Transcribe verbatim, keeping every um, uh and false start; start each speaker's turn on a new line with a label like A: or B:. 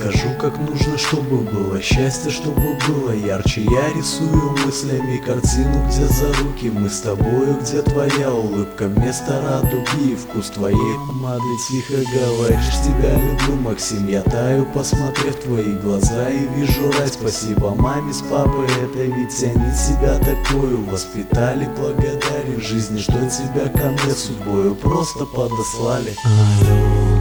A: скажу, как нужно, чтобы было счастье, чтобы было ярче. Я рисую мыслями картину, где за руки мы с тобою, где твоя улыбка вместо радуги и вкус твоей помады. Тихо говоришь, тебя люблю, Максим, я таю, посмотрев твои глаза, и вижу рай. Спасибо маме с папой, это ведь они тебя такую воспитали. Благодарен жизни, что тебя ко мне судьбою просто подослали.
B: Алло.